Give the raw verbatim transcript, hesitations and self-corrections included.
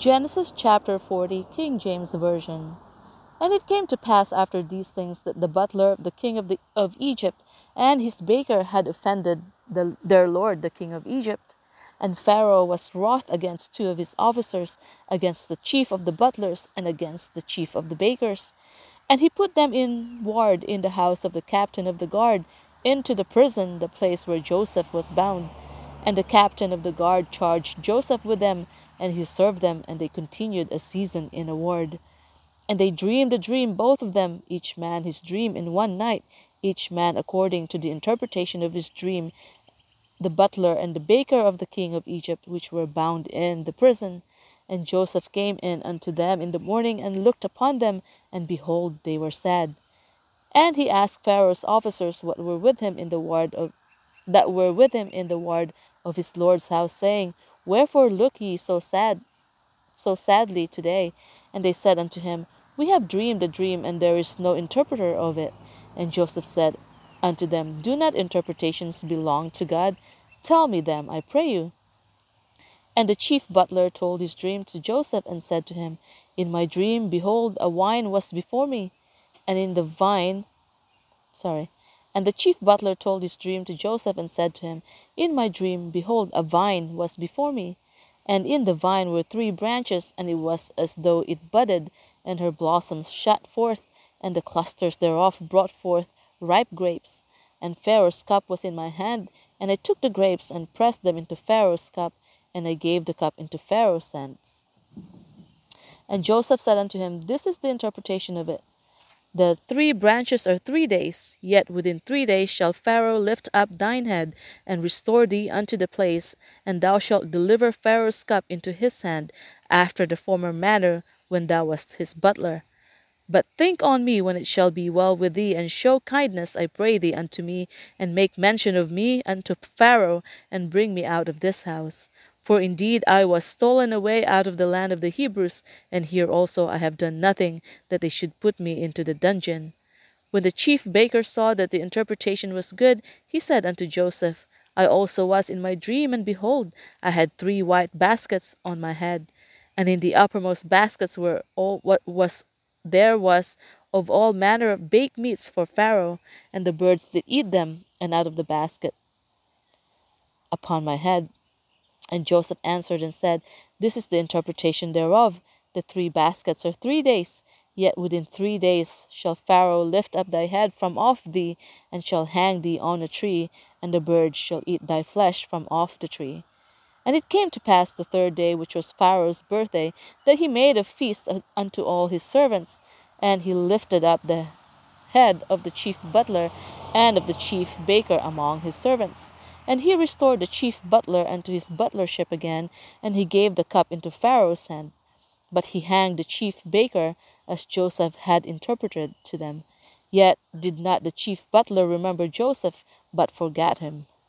Genesis chapter forty, King James Version. And it came to pass after these things that the butler of the king of, the, of Egypt and his baker had offended the, their lord the king of Egypt. And Pharaoh was wroth against two of his officers, against the chief of the butlers, and against the chief of the bakers. And he put them in ward in the house of the captain of the guard, into the prison, the place where Joseph was bound. And the captain of the guard charged Joseph with them, and he served them, and they continued a season in a ward. And they dreamed a dream, both of them, each man his dream in one night, each man according to the interpretation of his dream, the butler and the baker of the king of Egypt, which were bound in the prison. And Joseph came in unto them in the morning, and looked upon them, and behold, they were sad. And he asked Pharaoh's officers what were with him in the ward of that were with him in the ward of his lord's house, saying, Wherefore look ye so sad, so sadly today? And they said unto him, We have dreamed a dream, and there is no interpreter of it. And Joseph said unto them, Do not interpretations belong to God? Tell me them, I pray you. And the chief butler told his dream to Joseph, and said to him, In my dream, behold, a wine was before me, and in the vine, sorry, and the chief butler told his dream to Joseph, and said to him, In my dream, behold, a vine was before me, and in the vine were three branches, and it was as though it budded, and her blossoms shot forth, and the clusters thereof brought forth ripe grapes. And Pharaoh's cup was in my hand, and I took the grapes, and pressed them into Pharaoh's cup, and I gave the cup into Pharaoh's hands. And Joseph said unto him, This is the interpretation of it. The three branches are three days, yet within three days shall Pharaoh lift up thine head, and restore thee unto the place, and thou shalt deliver Pharaoh's cup into his hand, after the former manner, when thou wast his butler. But think on me when it shall be well with thee, and show kindness, I pray thee, unto me, and make mention of me unto Pharaoh, and bring me out of this house. For indeed I was stolen away out of the land of the Hebrews, and here also I have done nothing, that they should put me into the dungeon. When the chief baker saw that the interpretation was good, he said unto Joseph, I also was in my dream, and behold, I had three white baskets on my head, and in the uppermost baskets were all what was there was of all manner of baked meats for Pharaoh, and the birds did eat them, and out of the basket upon my head. And Joseph answered and said, This is the interpretation thereof. The three baskets are three days, yet within three days shall Pharaoh lift up thy head from off thee, and shall hang thee on a tree, and the birds shall eat thy flesh from off the tree. And it came to pass the third day, which was Pharaoh's birthday, that he made a feast unto all his servants, and he lifted up the head of the chief butler and of the chief baker among his servants. And he restored the chief butler unto his butlership again, and he gave the cup into Pharaoh's hand. But he hanged the chief baker, as Joseph had interpreted to them. Yet did not the chief butler remember Joseph, but forgat him.